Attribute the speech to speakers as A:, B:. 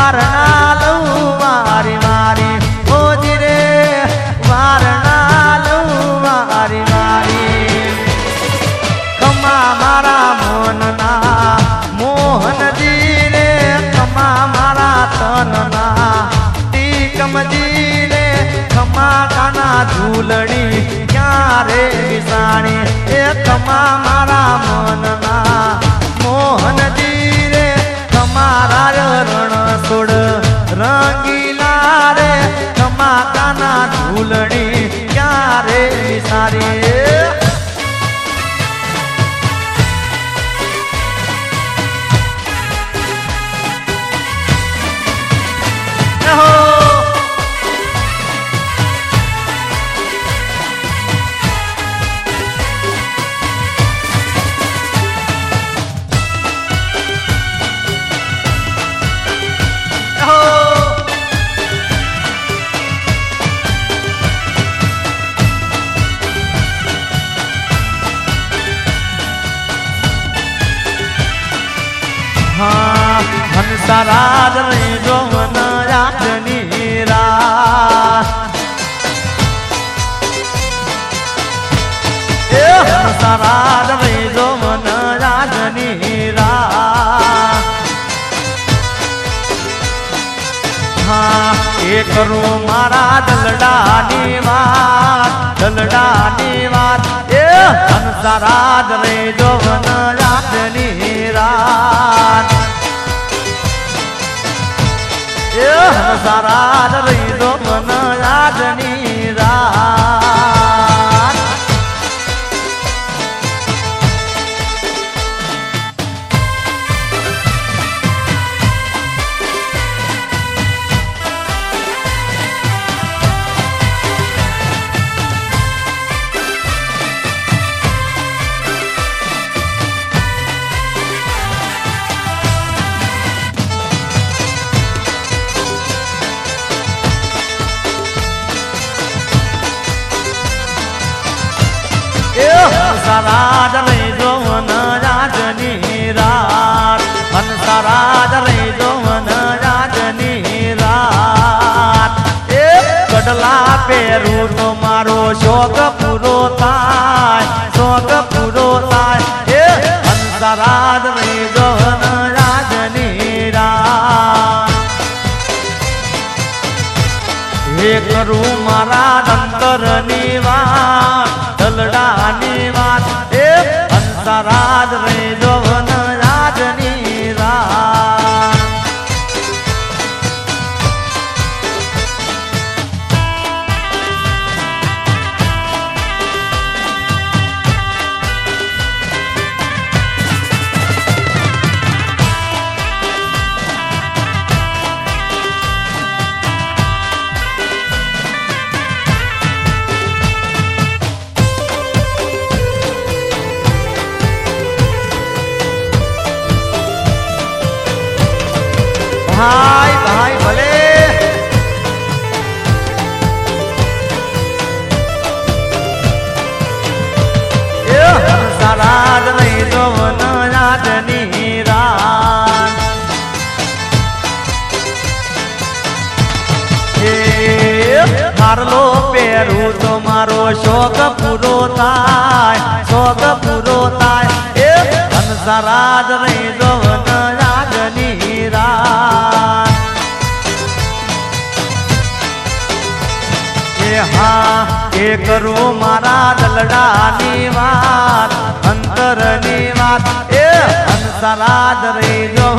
A: વારણા લઉં મારી મારી ઓજી રે વારણા લઉં મારી મારી કમા મારા મોહનના મોહનજી રે કમા મારા તનના ટીકમજી રે કમા કાના ઝૂલણી ક્યારે વિસાણી એ કમા મારા મનના મોહનજી રે તમારા રણ છોડ રંગીલા રે કમા કાના ઝૂલણી ક્યારે વિસારી હંસરાજ જો મન રાજની રાત એ હંસરાજ જો મન રાજની રાત હા એ કરું મારા દલડાની વાત એ હંસરાજ જો મન રાજની રાત હંસરાજ જો મન રાજની રાત હંસરાજ જો મન રાજની રાત હંસરાજ જો મન રાજની રાત એ કડલા પહેરું તો મારો શોખ પૂરો થાય એ હંસરાજ જો મન રાજની રાત એ કરું મારા અંતરની વાત દલડાની વાત એ હંસરાજ જો મન રાજની રાત ભાઈ ભાઈ ભલે એ હંસરાજ જો મન રાજની રાત એ હારલો પહેરું તો મારો શોખ પૂરો થાય એ હંસરાજ જો મન રાજની રાત હા એ કરું મારા દલડાની વાત અંતરની વાત એ હંસરાજ જો